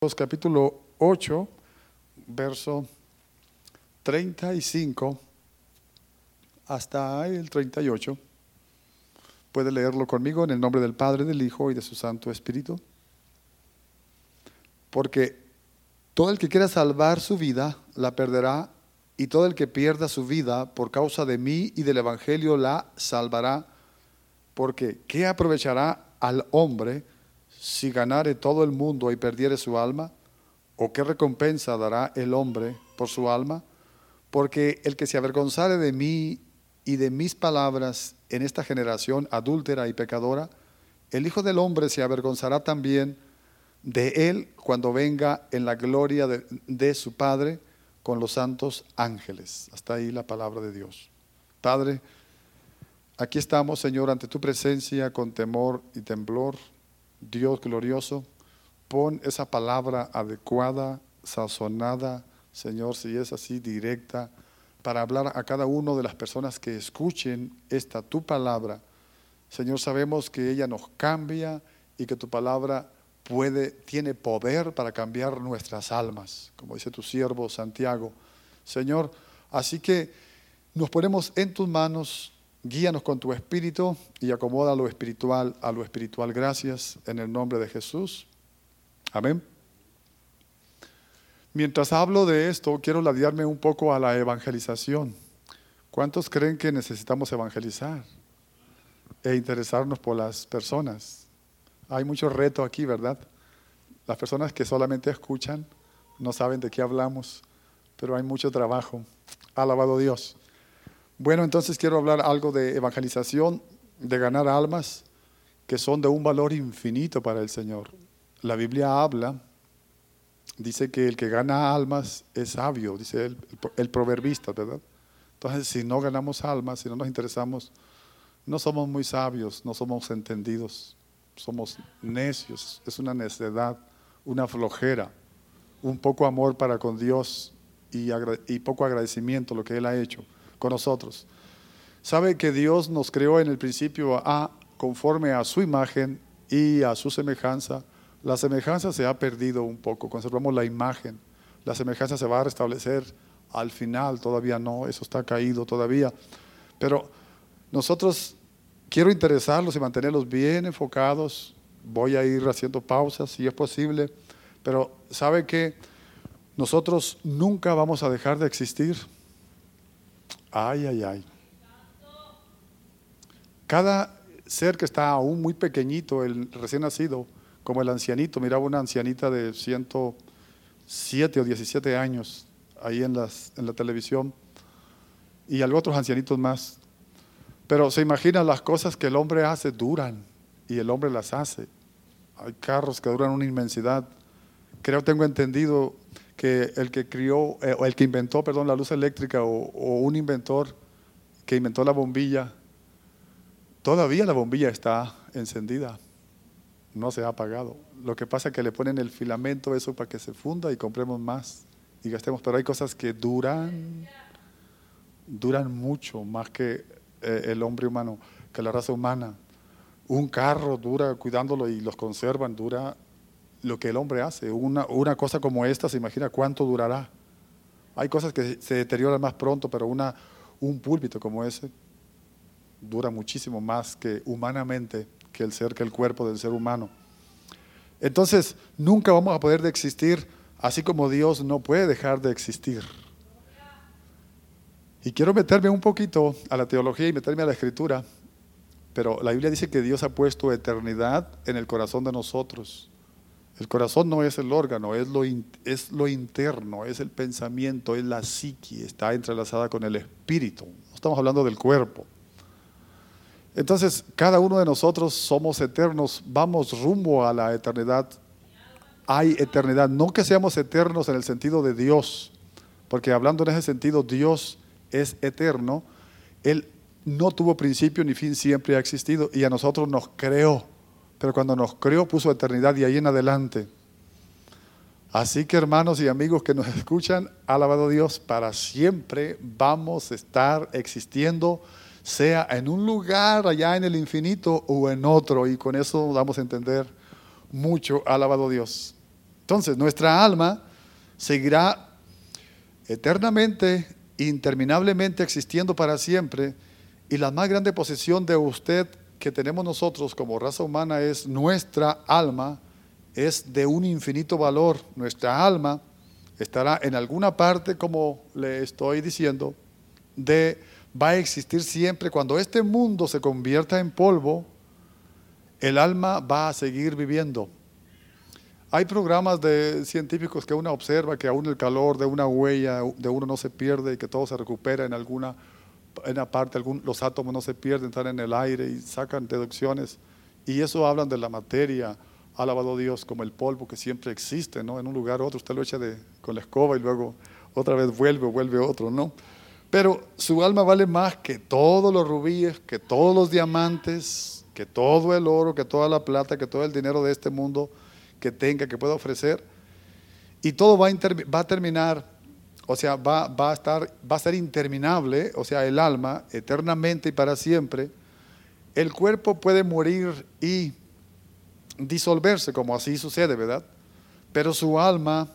Capítulo 8, verso 35 hasta el 38. Puede leerlo conmigo en el nombre del Padre, del Hijo y de su Santo Espíritu. Porque todo el que quiera salvar su vida, la perderá, y todo el que pierda su vida por causa de mí y del Evangelio la salvará. Porque ¿qué aprovechará al hombre si ganare todo el mundo y perdiere su alma? ¿O qué recompensa dará el hombre por su alma? Porque el que se avergonzare de mí y de mis palabras en esta generación adúltera y pecadora, el Hijo del Hombre se avergonzará también de él cuando venga en la gloria de su Padre con los santos ángeles. Hasta ahí la palabra de Dios. Padre, aquí estamos, Señor, ante tu presencia con temor y temblor. Dios glorioso, pon esa palabra adecuada, sazonada, Señor, si es así, directa, para hablar a cada una de las personas que escuchen esta tu palabra. Señor, sabemos que ella nos cambia y que tu palabra tiene poder para cambiar nuestras almas, como dice tu siervo Santiago. Señor, así que nos ponemos en tus manos. Guíanos con tu espíritu y acomoda lo espiritual a lo espiritual. Gracias en el nombre de Jesús. Amén. Mientras hablo de esto, quiero ladearme un poco a la evangelización. ¿Cuántos creen que necesitamos evangelizar e interesarnos por las personas? Hay mucho reto aquí, ¿verdad? Las personas que solamente escuchan no saben de qué hablamos, pero hay mucho trabajo. Alabado Dios. Bueno, entonces quiero hablar algo de evangelización, de ganar almas que son de un valor infinito para el Señor. La Biblia habla, dice que el que gana almas es sabio, dice el proverbista, ¿verdad? Entonces, si no ganamos almas, si no nos interesamos, no somos muy sabios, no somos entendidos, somos necios, es una necedad, una flojera, un poco amor para con Dios y poco agradecimiento a lo que Él ha hecho con nosotros. Sabe que Dios nos creó en el principio conforme a su imagen y a su semejanza. La semejanza se ha perdido un poco, conservamos la imagen. La semejanza se va a restablecer al final, todavía no, eso está caído todavía. Pero nosotros quiero interesarlos y mantenerlos bien enfocados. Voy a ir haciendo pausas si es posible, pero sabe que nosotros nunca vamos a dejar de existir. Ay, ay, ay. Cada ser que está aún muy pequeñito, el recién nacido, como el ancianito, miraba una ancianita de 107 o 17 años ahí en la televisión, y otros ancianitos más. Pero se imagina, las cosas que el hombre hace duran, y el hombre las hace. Hay carros que duran una inmensidad. Tengo entendido que el que inventó la luz eléctrica o un inventor que inventó la bombilla, todavía la bombilla está encendida, no se ha apagado. Lo que pasa es que le ponen el filamento eso para que se funda y compremos más y gastemos, pero hay cosas que duran mucho más que el hombre humano, que la raza humana. Un carro dura, cuidándolo y los conservan, dura lo que el hombre hace. Una cosa como esta, se imagina cuánto durará. Hay cosas que se deterioran más pronto, pero un púlpito como ese dura muchísimo más que humanamente, que el cuerpo del ser humano. Entonces, nunca vamos a poder de existir, así como Dios no puede dejar de existir. Y quiero meterme un poquito a la teología y meterme a la escritura, pero la Biblia dice que Dios ha puesto eternidad en el corazón de nosotros. El corazón no es el órgano, es lo interno, es el pensamiento, es la psique, está entrelazada con el espíritu. No estamos hablando del cuerpo. Entonces, cada uno de nosotros somos eternos, vamos rumbo a la eternidad. Hay eternidad, no que seamos eternos en el sentido de Dios, porque hablando en ese sentido, Dios es eterno. Él no tuvo principio ni fin, siempre ha existido, y a nosotros nos creó. Pero cuando nos creó puso eternidad y ahí en adelante. Así que, hermanos y amigos que nos escuchan, alabado Dios, para siempre vamos a estar existiendo, sea en un lugar allá en el infinito o en otro, y con eso damos a entender mucho, alabado Dios. Entonces, nuestra alma seguirá eternamente, interminablemente existiendo para siempre, y la más grande posesión de usted que tenemos nosotros como raza humana es nuestra alma, es de un infinito valor. Nuestra alma estará en alguna parte, como le estoy diciendo, va a existir siempre. Cuando este mundo se convierta en polvo, el alma va a seguir viviendo. Hay programas de científicos que uno observa que aún el calor de una huella de uno no se pierde y que todo se recupera en alguna parte, los átomos no se pierden, están en el aire y sacan deducciones. Y eso hablan de la materia, alabado Dios, como el polvo que siempre existe, ¿no? En un lugar u otro, usted lo echa con la escoba y luego otra vez vuelve otro, ¿no? Pero su alma vale más que todos los rubíes, que todos los diamantes, que todo el oro, que toda la plata, que todo el dinero de este mundo que tenga, que pueda ofrecer. Y todo va a terminar, o sea, va a ser interminable, o sea, el alma eternamente y para siempre. El cuerpo puede morir y disolverse, como así sucede, ¿verdad? Pero su alma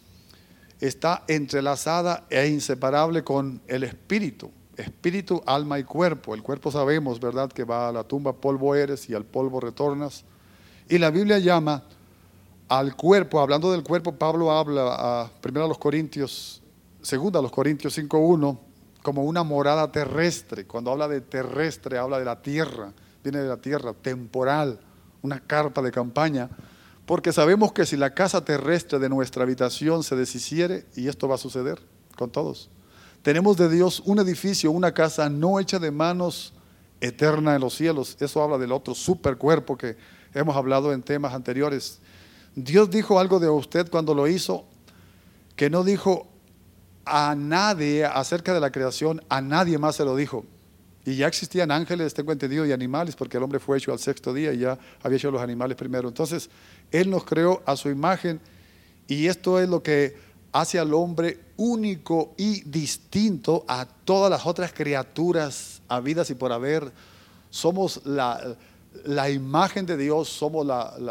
está entrelazada e inseparable con el espíritu. Espíritu, alma y cuerpo. El cuerpo sabemos, ¿verdad?, que va a la tumba, polvo eres y al polvo retornas. Y la Biblia llama al cuerpo, hablando del cuerpo, Pablo habla primero a los Corintios, segunda a los Corintios 5:1, como una morada terrestre. Cuando habla de terrestre, habla de la tierra, viene de la tierra, temporal, una carpa de campaña, porque sabemos que si la casa terrestre de nuestra habitación se deshiciere, y esto va a suceder con todos, tenemos de Dios un edificio, una casa no hecha de manos, eterna en los cielos. Eso habla del otro supercuerpo que hemos hablado en temas anteriores. Dios dijo algo de usted cuando lo hizo, que no dijo a nadie acerca de la creación, a nadie más se lo dijo. Y ya existían ángeles, tengo entendido, y animales, porque el hombre fue hecho al sexto día y ya había hecho los animales primero. Entonces, Él nos creó a su imagen, y esto es lo que hace al hombre único y distinto a todas las otras criaturas habidas y por haber. Somos la imagen de Dios, somos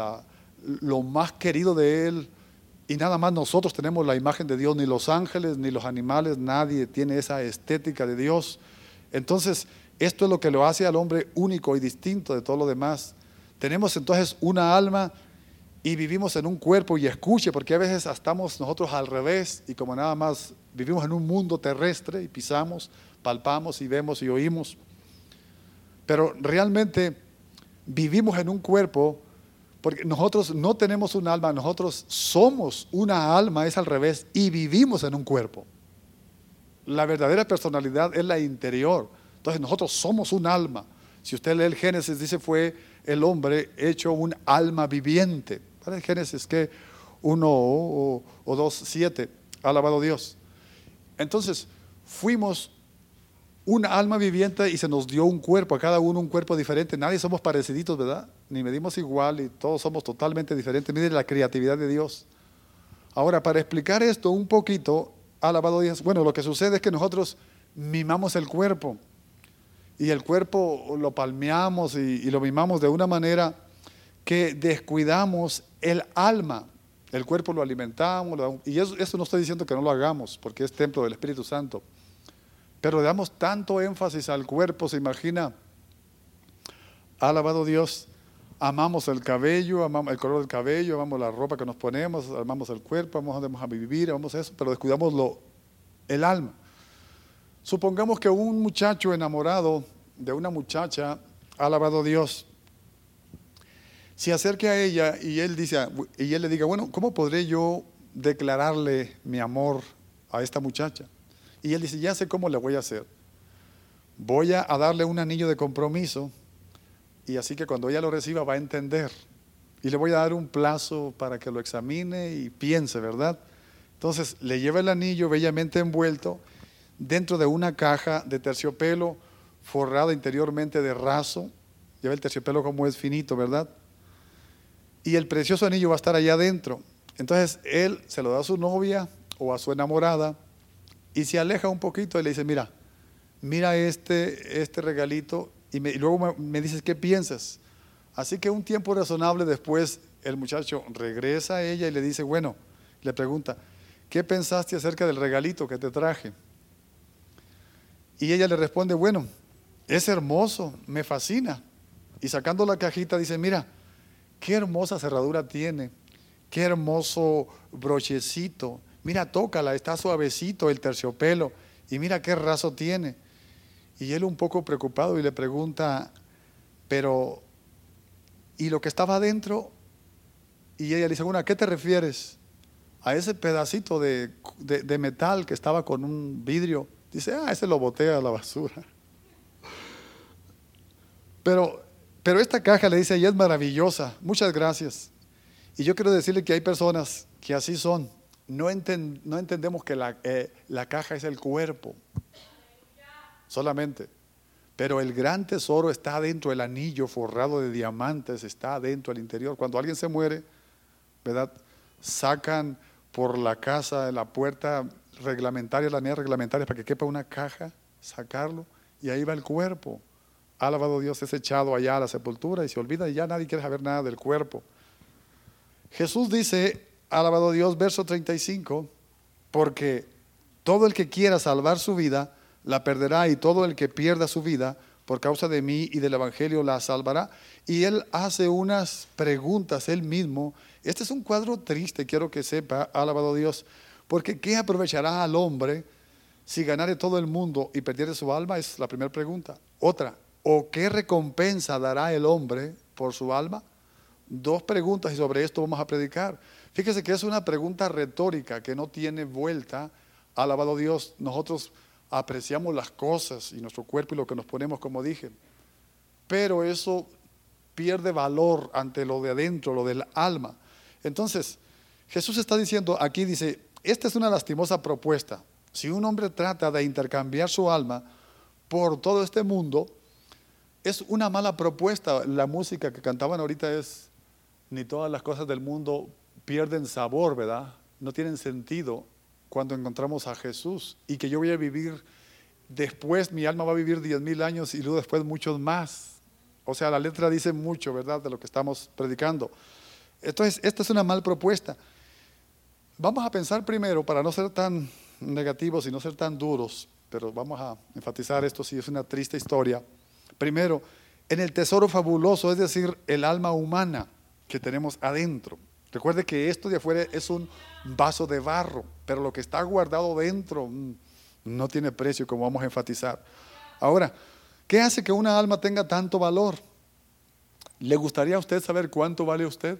lo más querido de Él, y nada más nosotros tenemos la imagen de Dios. Ni los ángeles, ni los animales, nadie tiene esa estética de Dios. Entonces, esto es lo que lo hace al hombre único y distinto de todo lo demás. Tenemos entonces una alma y vivimos en un cuerpo. Y escuche, porque a veces estamos nosotros al revés, y como nada más vivimos en un mundo terrestre y pisamos, palpamos y vemos y oímos, pero realmente vivimos en un cuerpo, porque nosotros no tenemos un alma, nosotros somos una alma, es al revés, y vivimos en un cuerpo. La verdadera personalidad es la interior. Entonces nosotros somos un alma. Si usted lee el Génesis, dice fue el hombre hecho un alma viviente. ¿Para el Génesis que 1 o 2:7? Alabado Dios. Entonces fuimos una alma viviente y se nos dio un cuerpo, a cada uno un cuerpo diferente. Nadie somos pareciditos, ¿verdad? Ni medimos igual y todos somos totalmente diferentes. Miren la creatividad de Dios. Ahora, para explicar esto un poquito, alabado Dios, bueno, lo que sucede es que nosotros mimamos el cuerpo, y el cuerpo lo palmeamos y lo mimamos de una manera que descuidamos el alma. El cuerpo lo alimentamos, y eso no estoy diciendo que no lo hagamos, porque es templo del Espíritu Santo. Pero le damos tanto énfasis al cuerpo, se imagina, alabado Dios, amamos el cabello, amamos el color del cabello, amamos la ropa que nos ponemos, amamos el cuerpo, amamos a vivir, amamos eso, pero descuidamos el alma. Supongamos que un muchacho enamorado de una muchacha, alabado Dios, se acerque a ella y él le diga, bueno, ¿cómo podré yo declararle mi amor a esta muchacha? Y él dice, ya sé cómo le voy a hacer. Voy a darle un anillo de compromiso, y así que cuando ella lo reciba va a entender. Y le voy a dar un plazo para que lo examine y piense, ¿verdad? Entonces le lleva el anillo bellamente envuelto dentro de una caja de terciopelo forrada interiormente de raso. Lleva el terciopelo como es finito, ¿verdad? Y el precioso anillo va a estar allá adentro. Entonces él se lo da a su novia o a su enamorada, y se aleja un poquito y le dice, mira este regalito, y luego me dices qué piensas. Así que un tiempo razonable después el muchacho regresa a ella y le dice, bueno, le pregunta, ¿qué pensaste acerca del regalito que te traje? Y ella le responde, bueno, es hermoso, me fascina. Y sacando la cajita dice, mira, qué hermosa cerradura tiene, qué hermoso brochecito. Mira, tócala, está suavecito el terciopelo y mira qué raso tiene. Y él un poco preocupado y le pregunta, pero, ¿y lo que estaba adentro? Y ella le dice, bueno, ¿a qué te refieres? A ese pedacito de metal que estaba con un vidrio. Dice, ese lo boté a la basura. Pero esta caja, le dice, ella es maravillosa, muchas gracias. Y yo quiero decirle que hay personas que así son. No entendemos que la caja es el cuerpo solamente. Pero el gran tesoro está dentro del anillo forrado de diamantes, está dentro del interior. Cuando alguien se muere, ¿verdad? Sacan por la casa, la puerta reglamentaria, la medida reglamentaria para que quepa una caja, sacarlo y ahí va el cuerpo. Alabado Dios, es echado allá a la sepultura y se olvida y ya nadie quiere saber nada del cuerpo. Jesús dice, alabado Dios, verso 35, porque todo el que quiera salvar su vida, la perderá, y todo el que pierda su vida por causa de mí y del evangelio la salvará. Y él hace unas preguntas él mismo. Este es un cuadro triste, quiero que sepa, alabado Dios, porque ¿qué aprovechará al hombre si ganare todo el mundo y perdiere su alma? Es la primera pregunta. Otra, ¿o qué recompensa dará el hombre por su alma? Dos preguntas y sobre esto vamos a predicar. Fíjese que es una pregunta retórica que no tiene vuelta. Alabado Dios, nosotros apreciamos las cosas y nuestro cuerpo y lo que nos ponemos, como dije, pero eso pierde valor ante lo de adentro, lo del alma. Entonces, Jesús está diciendo, aquí dice, esta es una lastimosa propuesta. Si un hombre trata de intercambiar su alma por todo este mundo, es una mala propuesta. La música que cantaban ahorita es, ni todas las cosas del mundo pierden sabor, ¿verdad? No tienen sentido cuando encontramos a Jesús, y que yo voy a vivir después, mi alma va a vivir 10,000 años y luego después muchos más. O sea, la letra dice mucho, ¿verdad?, de lo que estamos predicando. Entonces, esta es una mal propuesta. Vamos a pensar primero, para no ser tan negativos y no ser tan duros, pero vamos a enfatizar esto, si es una triste historia. Primero, en el tesoro fabuloso, es decir, el alma humana que tenemos adentro. Recuerde que esto de afuera es un vaso de barro, pero lo que está guardado dentro no tiene precio, como vamos a enfatizar. Ahora, ¿qué hace que una alma tenga tanto valor? ¿Le gustaría a usted saber cuánto vale usted?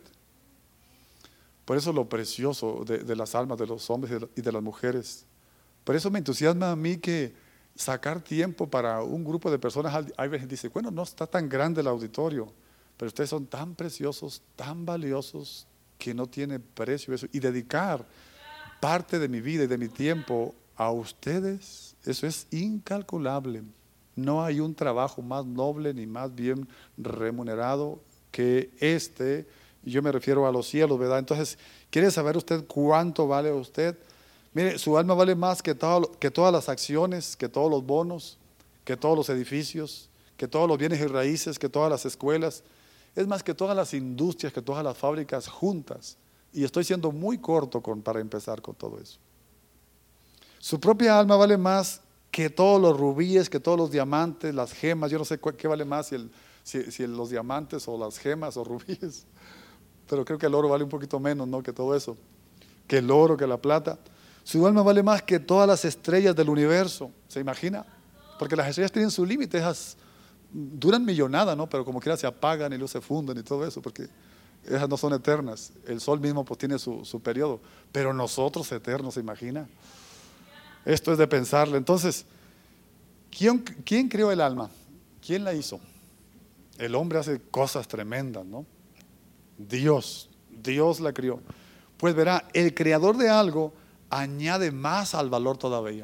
Por eso lo precioso de las almas de los hombres y de las mujeres. Por eso me entusiasma a mí que sacar tiempo para un grupo de personas. Hay veces dice, bueno, no está tan grande el auditorio, pero ustedes son tan preciosos, tan valiosos, que no tiene precio eso. Y dedicar parte de mi vida y de mi tiempo a ustedes, eso es incalculable. No hay un trabajo más noble ni más bien remunerado que este. Yo me refiero a los cielos, ¿verdad? Entonces, ¿quiere saber usted cuánto vale usted? Mire, su alma vale más que todas las acciones, que todos los bonos, que todos los edificios, que todos los bienes y raíces, que todas las escuelas. Es más que todas las industrias, que todas las fábricas juntas. Y estoy siendo muy corto para empezar con todo eso. Su propia alma vale más que todos los rubíes, que todos los diamantes, las gemas. Yo no sé qué vale más, si los diamantes o las gemas o rubíes. Pero creo que el oro vale un poquito menos, ¿no?, que todo eso. Que el oro, que la plata. Su alma vale más que todas las estrellas del universo. ¿Se imagina? Porque las estrellas tienen su límite, esas duran millonada, ¿no? Pero como quiera se apagan y luego se funden y todo eso, porque esas no son eternas. El sol mismo pues tiene su periodo, pero nosotros eternos, ¿se imagina? Esto es de pensarle. Entonces, ¿quién creó el alma? ¿Quién la hizo? El hombre hace cosas tremendas, ¿no? Dios la crió. Pues verá, el creador de algo añade más al valor todavía.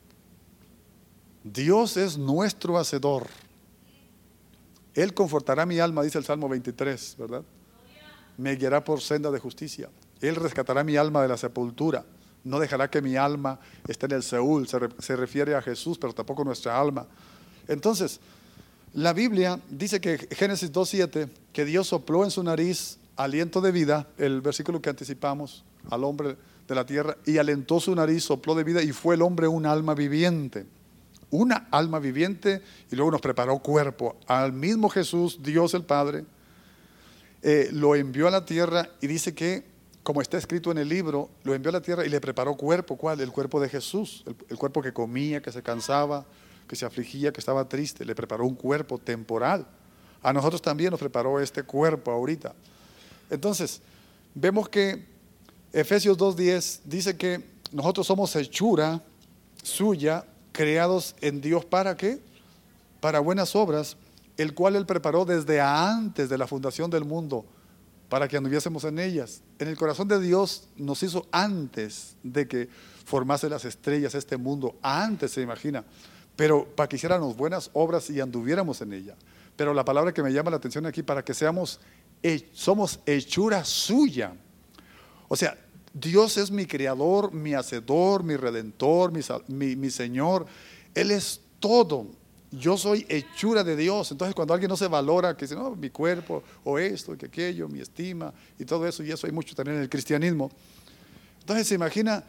Dios es nuestro hacedor. Él confortará mi alma, dice el Salmo 23, ¿verdad? Me guiará por senda de justicia. Él rescatará mi alma de la sepultura. No dejará que mi alma esté en el Seúl. Se refiere a Jesús, pero tampoco nuestra alma. Entonces, la Biblia dice que Génesis 2:7, que Dios sopló en su nariz aliento de vida, el versículo que anticipamos, al hombre de la tierra, y alentó su nariz, sopló de vida, y fue el hombre un alma viviente. Una alma viviente, y luego nos preparó cuerpo. Al mismo Jesús, Dios el Padre, lo envió a la tierra, y dice que, como está escrito en el libro, lo envió a la tierra y le preparó cuerpo. ¿Cuál? El cuerpo de Jesús, el cuerpo que comía, que se cansaba, que se afligía, que estaba triste. Le preparó un cuerpo temporal. A nosotros también nos preparó este cuerpo ahorita. Entonces, vemos que Efesios 2:10 dice que nosotros somos hechura suya, creados en Dios. ¿Para qué? Para buenas obras, el cual Él preparó desde antes de la fundación del mundo, para que anduviésemos en ellas. En el corazón de Dios nos hizo antes de que formase las estrellas este mundo. Antes, se imagina. Pero para que hiciéramos buenas obras y anduviéramos en ella. Pero la palabra que me llama la atención aquí, para que somos hechura suya. O sea, Dios es mi creador, mi hacedor, mi redentor, mi Señor. Él es todo. Yo soy hechura de Dios. Entonces, cuando alguien no se valora, que dice, no, mi cuerpo, o esto, que aquello, mi estima, y todo eso, y eso hay mucho también en el cristianismo. Entonces, se imagina,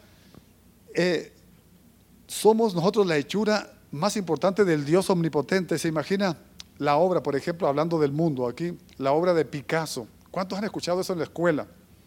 somos nosotros la hechura más importante del Dios omnipotente. Se imagina la obra, por ejemplo, hablando del mundo, aquí, la obra de Picasso. ¿Cuántos han escuchado eso en la escuela?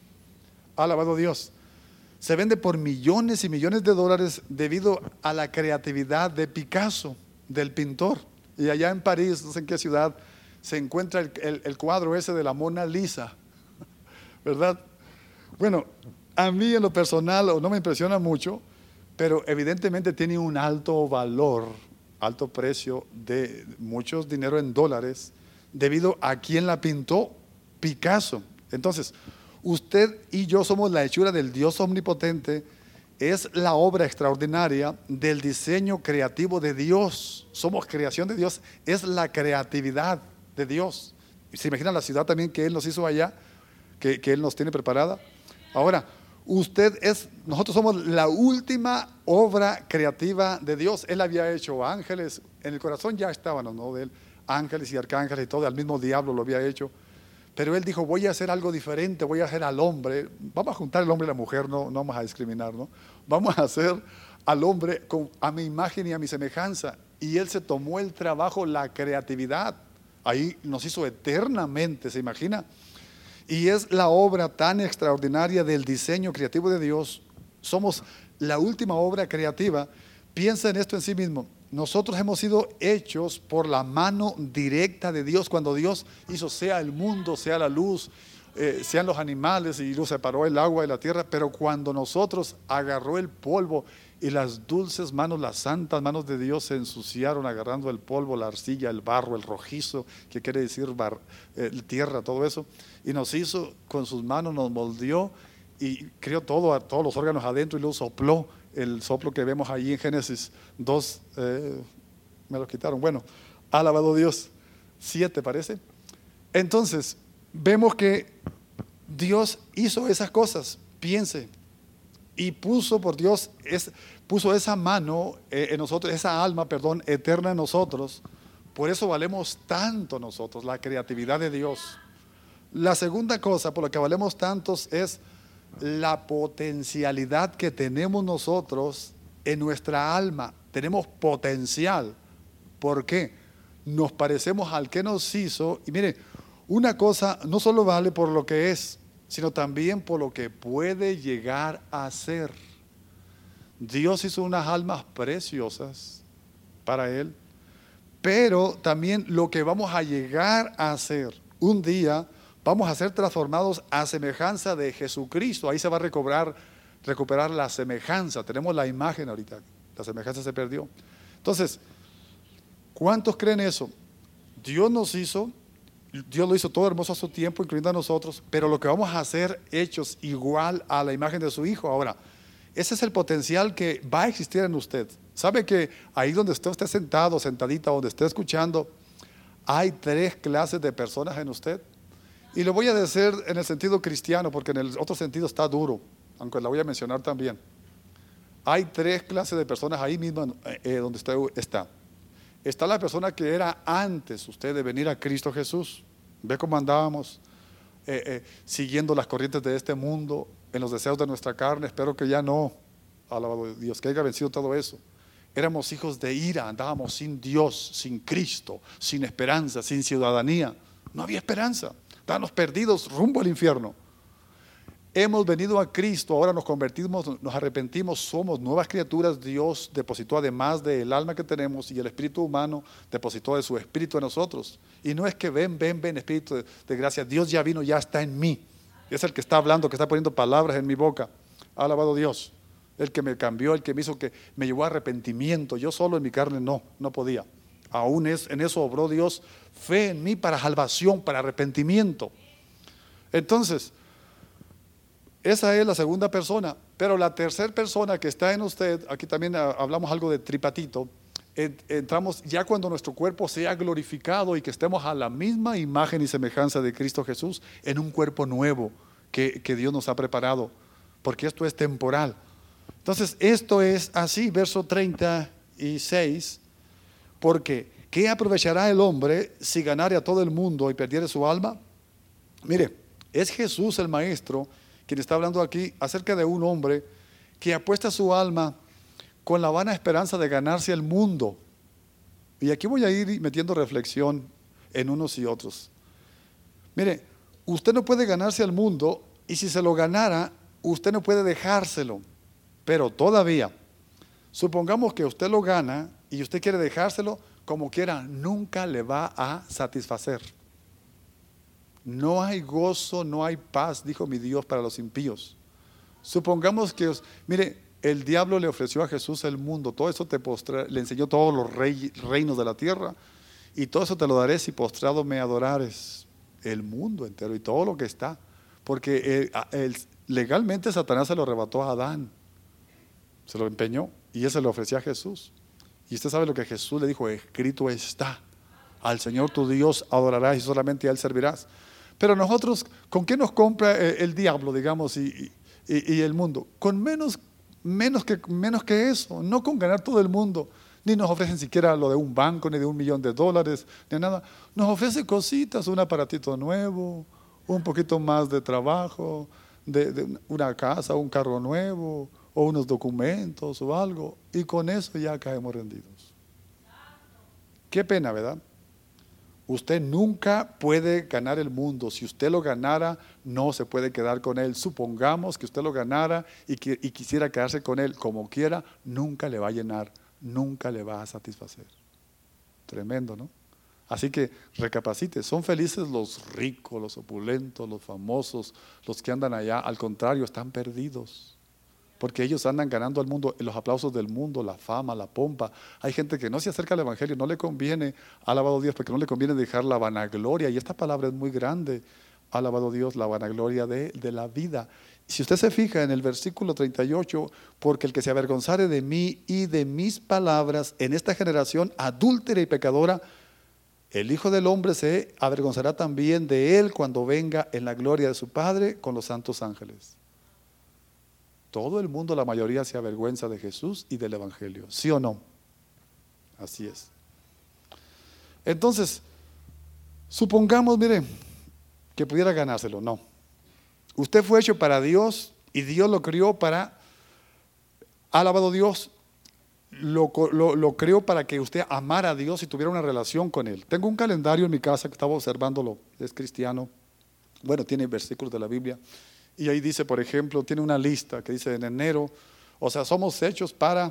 Alabado Dios. Se vende por millones y millones de dólares debido a la creatividad de Picasso, del pintor. Y allá en París, no sé en qué ciudad, se encuentra el cuadro ese de la Mona Lisa, ¿verdad? Bueno, a mí en lo personal no me impresiona mucho, pero evidentemente tiene un alto valor, alto precio, de muchos dinero en dólares, debido a quien la pintó, Picasso. Entonces, usted y yo somos la hechura del Dios omnipotente. Es la obra extraordinaria del diseño creativo de Dios. Somos creación de Dios, es la creatividad de Dios. ¿Se imagina la ciudad también que Él nos hizo allá? Que Él nos tiene preparada. Ahora, nosotros somos la última obra creativa de Dios. Él había hecho ángeles, en el corazón ya estaban, ¿no? De Él, ángeles y arcángeles y todo, al mismo diablo lo había hecho. Pero Él dijo, voy a hacer algo diferente, voy a hacer al hombre. Vamos a juntar el hombre y la mujer, no vamos a discriminar, ¿no? Vamos a hacer al hombre a mi imagen y a mi semejanza. Y Él se tomó el trabajo, la creatividad. Ahí nos hizo eternamente, ¿se imagina? Y es la obra tan extraordinaria del diseño creativo de Dios. Somos la última obra creativa. Piensa en esto en sí mismo. Nosotros hemos sido hechos por la mano directa de Dios. Cuando Dios hizo sea el mundo, sea la luz, sean los animales, y Dios separó el agua de la tierra. Pero cuando nosotros agarró el polvo y las dulces manos, las santas manos de Dios se ensuciaron agarrando el polvo, la arcilla, el barro, el rojizo, que quiere decir tierra, todo eso, y nos hizo con sus manos, nos moldeó y creó todos los órganos adentro y luego sopló. El soplo que vemos allí en Génesis 2, me lo quitaron. Bueno, alabado Dios, 7 parece. Entonces, vemos que Dios hizo esas cosas, piense, y puso esa mano en nosotros, esa alma, perdón, eterna en nosotros. Por eso valemos tanto nosotros, la creatividad de Dios. La segunda cosa por la que valemos tantos es la potencialidad que tenemos nosotros en nuestra alma. Tenemos potencial. ¿Por qué? Nos parecemos al que nos hizo. Y mire, una cosa no solo vale por lo que es, sino también por lo que puede llegar a ser. Dios hizo unas almas preciosas para Él, pero también lo que vamos a llegar a ser. Un día vamos a ser transformados a semejanza de Jesucristo. Ahí se va a recuperar la semejanza. Tenemos la imagen ahorita, la semejanza se perdió. Entonces, ¿cuántos creen eso? Dios nos hizo, Dios lo hizo todo hermoso a su tiempo, incluyendo a nosotros, pero lo que vamos a hacer hechos igual a la imagen de su Hijo. Ahora, ese es el potencial que va a existir en usted. ¿Sabe que ahí donde usted esté sentado, sentadita, donde esté escuchando, hay 3 clases de personas en usted? Y lo voy a decir en el sentido cristiano, porque en el otro sentido está duro, aunque la voy a mencionar también. Hay 3 clases de personas ahí mismo donde usted está. Está la persona que era antes usted de venir a Cristo Jesús. Ve cómo andábamos. siguiendo las corrientes de este mundo, en los deseos de nuestra carne. Espero que ya no, alabado Dios, que haya vencido todo eso. Éramos hijos de ira, andábamos sin Dios, sin Cristo, sin esperanza, sin ciudadanía. No había esperanza, estábamos perdidos rumbo al infierno. Hemos venido a Cristo, ahora nos convertimos, nos arrepentimos, somos nuevas criaturas. Dios depositó, además del alma que tenemos y el espíritu humano, depositó de su espíritu en nosotros. Y no es que ven, espíritu de gracia, Dios ya vino, ya está en mí. Es el que está hablando, que está poniendo palabras en mi boca. Alabado Dios. El que me cambió, el que me hizo, que me llevó a arrepentimiento. Yo solo en mi carne no podía. Aún en eso obró Dios fe en mí para salvación, para arrepentimiento. Entonces, esa es la segunda persona. Pero la tercera persona que está en usted, aquí también hablamos algo de tripatito. Entramos ya cuando nuestro cuerpo sea glorificado y que estemos a la misma imagen y semejanza de Cristo Jesús, en un cuerpo nuevo que Dios nos ha preparado, porque esto es temporal. Entonces esto es así, verso 36, porque ¿qué aprovechará el hombre si ganare a todo el mundo y perdiere su alma? Mire, es Jesús el Maestro quien está hablando aquí acerca de un hombre que apuesta su alma con la vana esperanza de ganarse el mundo. Y aquí voy a ir metiendo reflexión en unos y otros. Mire, usted no puede ganarse el mundo, y si se lo ganara, usted no puede dejárselo. Pero todavía, supongamos que usted lo gana y usted quiere dejárselo, como quiera, nunca le va a satisfacer. No hay gozo, no hay paz, dijo mi Dios, para los impíos. Supongamos que, mire, el diablo le ofreció a Jesús el mundo, todo eso le enseñó todos los reinos de la tierra, y todo eso te lo daré si postrado me adorares. El mundo entero y todo lo que está, porque legalmente Satanás se lo arrebató a Adán, se lo empeñó, y ese lo ofrecía a Jesús. Y usted sabe lo que Jesús le dijo: escrito está, al Señor tu Dios adorarás y solamente a Él servirás. Pero nosotros, ¿con qué nos compra el diablo, digamos, y el mundo? Con menos que eso, no con ganar todo el mundo. Ni nos ofrecen siquiera lo de un banco, ni de $1.000.000, ni nada. Nos ofrece cositas, un aparatito nuevo, un poquito más de trabajo, de una casa, un carro nuevo, o unos documentos o algo, y con eso ya caemos rendidos. Qué pena, ¿verdad? Usted nunca puede ganar el mundo. Si usted lo ganara, no se puede quedar con él. Supongamos que usted lo ganara y quisiera quedarse con él como quiera, nunca le va a llenar, nunca le va a satisfacer. Tremendo, ¿no? Así que recapacite. Son felices los ricos, los opulentos, los famosos, los que andan allá. Al contrario, están perdidos, porque ellos andan ganando al mundo, los aplausos del mundo, la fama, la pompa. Hay gente que no se acerca al Evangelio, no le conviene, alabado Dios, porque no le conviene dejar la vanagloria, y esta palabra es muy grande, alabado Dios, la vanagloria de la vida. Si usted se fija en el versículo 38, porque el que se avergonzare de mí y de mis palabras en esta generación adúltera y pecadora, el Hijo del Hombre se avergonzará también de él cuando venga en la gloria de su Padre con los santos ángeles. Todo el mundo, la mayoría, se avergüenza de Jesús y del Evangelio, ¿sí o no? Así es. Entonces, supongamos, mire, que pudiera ganárselo. No. Usted fue hecho para Dios y Dios lo crió para, alabado Dios, lo creó para que usted amara a Dios y tuviera una relación con Él. Tengo un calendario en mi casa que estaba observándolo, es cristiano. Bueno, tiene versículos de la Biblia. Y ahí dice, por ejemplo, tiene una lista que dice en enero, o sea, somos hechos para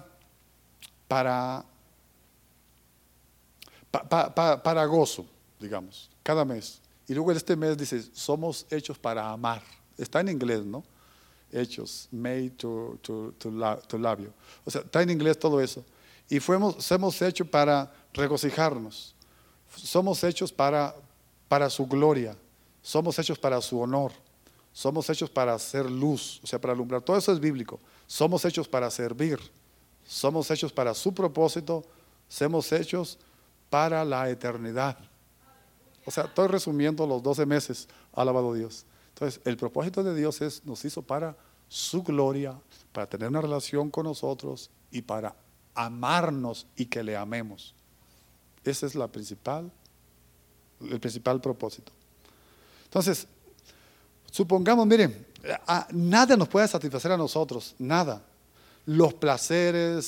gozo, digamos, cada mes. Y luego en este mes dice, somos hechos para amar. Está en inglés, ¿no? Hechos, made to love you. O sea, está en inglés todo eso. Y somos hechos para regocijarnos. Somos hechos para su gloria. Somos hechos para su honor. Somos hechos para hacer luz, o sea, para alumbrar. Todo eso es bíblico. Somos hechos para servir. Somos hechos para su propósito. Somos hechos para la eternidad. O sea, estoy resumiendo los 12 meses, alabado Dios. Entonces, el propósito de Dios nos hizo para su gloria, para tener una relación con nosotros y para amarnos y que le amemos. Ese es el principal propósito. Entonces, Supongamos, miren, nada nos puede satisfacer a nosotros, nada. Los placeres,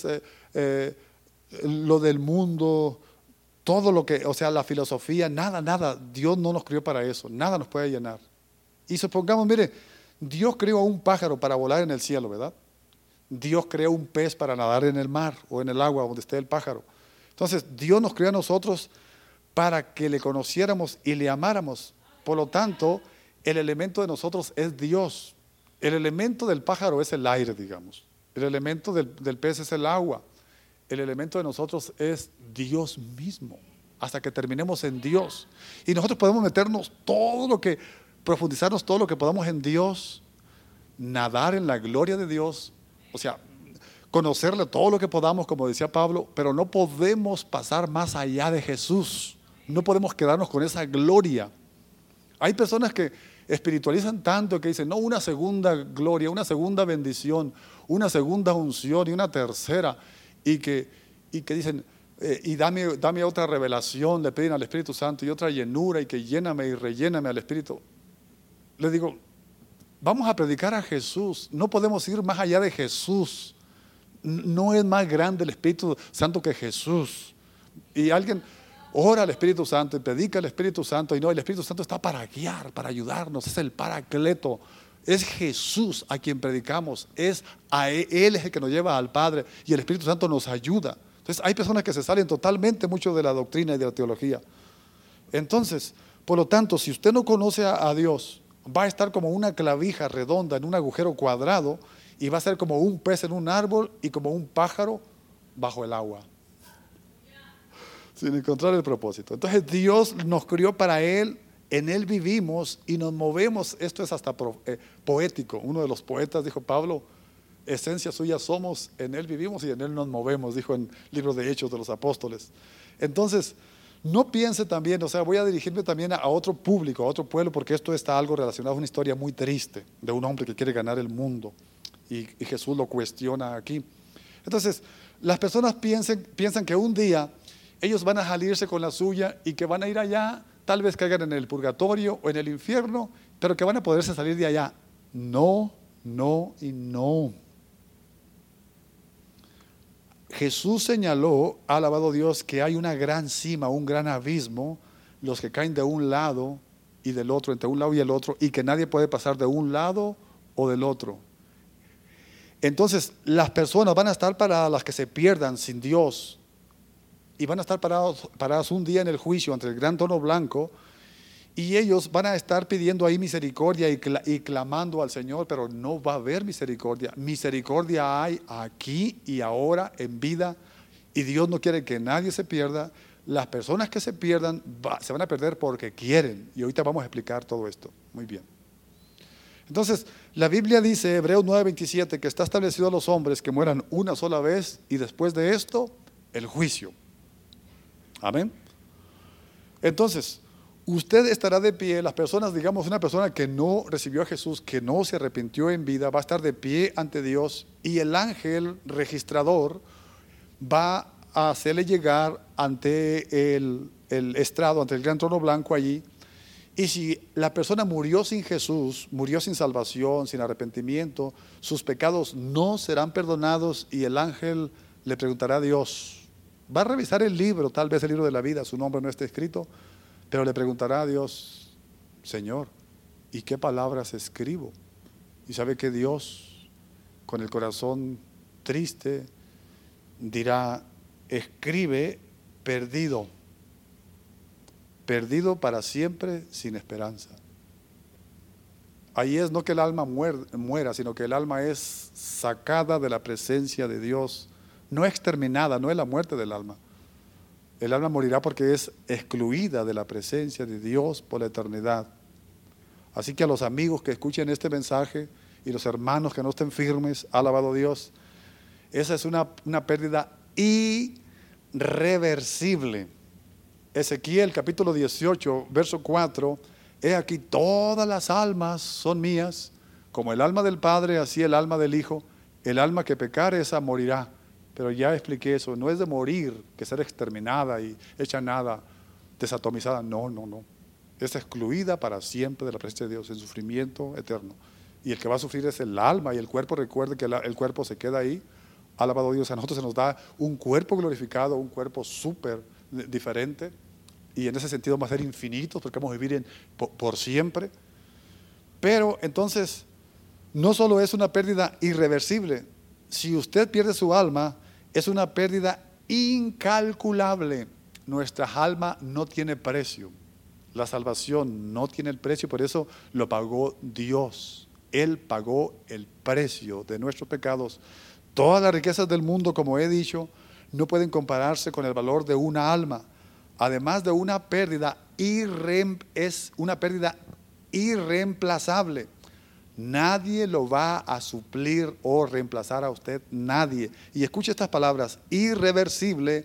lo del mundo, todo lo que, o sea, la filosofía, nada. Dios no nos crió para eso, nada nos puede llenar. Y supongamos, mire, Dios creó a un pájaro para volar en el cielo, ¿verdad? Dios creó un pez para nadar en el mar o en el agua donde esté el pájaro. Entonces, Dios nos creó a nosotros para que le conociéramos y le amáramos. Por lo tanto, el elemento de nosotros es Dios. El elemento del pájaro es el aire, digamos. El elemento del pez es el agua. El elemento de nosotros es Dios mismo, hasta que terminemos en Dios. Y nosotros podemos meternos profundizarnos todo lo que podamos en Dios, nadar en la gloria de Dios, o sea, conocerle todo lo que podamos, como decía Pablo, pero no podemos pasar más allá de Jesús. No podemos quedarnos con esa gloria. Hay personas que espiritualizan tanto que dicen, no, una segunda gloria, una segunda bendición, una segunda unción y una tercera, y que dicen, y dame otra revelación, le piden al Espíritu Santo y otra llenura, y que lléname y relléname al Espíritu. Les digo, vamos a predicar a Jesús, no podemos ir más allá de Jesús. No es más grande el Espíritu Santo que Jesús. Y alguien ora al Espíritu Santo y predica al Espíritu Santo, y no, el Espíritu Santo está para guiar, para ayudarnos, es el Paracleto. Es Jesús a quien predicamos, Él es el que nos lleva al Padre, y el Espíritu Santo nos ayuda. Entonces hay personas que se salen totalmente mucho de la doctrina y de la teología. Entonces, por lo tanto, si usted no conoce a Dios, va a estar como una clavija redonda en un agujero cuadrado, y va a ser como un pez en un árbol y como un pájaro bajo el agua, sin encontrar el propósito. Entonces Dios nos crió para Él, en Él vivimos y nos movemos. Esto es hasta poético. Uno de los poetas dijo, Pablo, esencia suya somos, en Él vivimos y en Él nos movemos, dijo en el libro de Hechos de los Apóstoles. Entonces, no piense también, o sea, voy a dirigirme también a otro público, a otro pueblo, porque esto está algo relacionado a una historia muy triste de un hombre que quiere ganar el mundo, y Jesús lo cuestiona aquí. Entonces, las personas piensan que un día ellos van a salirse con la suya y que van a ir allá, tal vez caigan en el purgatorio o en el infierno, pero que van a poderse salir de allá. No, no y no. Jesús señaló, alabado Dios, que hay una gran cima, un gran abismo, los que caen de un lado y del otro, entre un lado y el otro, y que nadie puede pasar de un lado o del otro. Entonces, las personas van a estar paradas, las que se pierdan sin Dios, y van a estar paradas un día en el juicio ante el gran trono blanco, y ellos van a estar pidiendo ahí misericordia y clamando al Señor, pero no va a haber misericordia. Misericordia hay aquí y ahora en vida, y Dios no quiere que nadie se pierda. Las personas que se pierdan se van a perder porque quieren, y ahorita vamos a explicar todo esto. Muy bien. Entonces, la Biblia dice, Hebreos 9:27, que está establecido a los hombres que mueran una sola vez, y después de esto, el juicio. Amén. Entonces, usted estará de pie, las personas, digamos, una persona que no recibió a Jesús, que no se arrepintió en vida, va a estar de pie ante Dios, y el ángel registrador va a hacerle llegar ante el estrado, ante el gran trono blanco allí. Y si la persona murió sin Jesús, murió sin salvación, sin arrepentimiento, sus pecados no serán perdonados, y el ángel le preguntará a Dios. Va a revisar el libro, tal vez el libro de la vida, su nombre no está escrito, pero le preguntará a Dios, Señor, ¿y qué palabras escribo? Y sabe que Dios, con el corazón triste, dirá, escribe perdido para siempre, sin esperanza. Ahí es no que el alma muera, sino que el alma es sacada de la presencia de Dios, no exterminada, no es la muerte del alma. El alma morirá porque es excluida de la presencia de Dios por la eternidad. Así que a los amigos que escuchen este mensaje y los hermanos que no estén firmes, alabado Dios, esa es una pérdida irreversible. Ezequiel capítulo 18, verso 4, he aquí todas las almas son mías, como el alma del Padre, así el alma del Hijo, el alma que pecare, esa morirá. Pero ya expliqué eso, no es de morir, que ser exterminada y hecha nada, desatomizada, no. Es excluida para siempre de la presencia de Dios, en sufrimiento eterno. Y el que va a sufrir es el alma y el cuerpo. Recuerde que el cuerpo se queda ahí. Alabado Dios, a nosotros se nos da un cuerpo glorificado, un cuerpo súper diferente. Y en ese sentido vamos a ser infinitos porque vamos a vivir por siempre. Pero entonces, no solo es una pérdida irreversible. Si usted pierde su alma, es una pérdida incalculable. Nuestra alma no tiene precio. La salvación no tiene el precio, por eso lo pagó Dios. Él pagó el precio de nuestros pecados. Todas las riquezas del mundo, como he dicho, no pueden compararse con el valor de una alma. Además de una pérdida, es una pérdida irreemplazable. Nadie lo va a suplir o reemplazar a usted, nadie. Y escuche estas palabras: irreversible,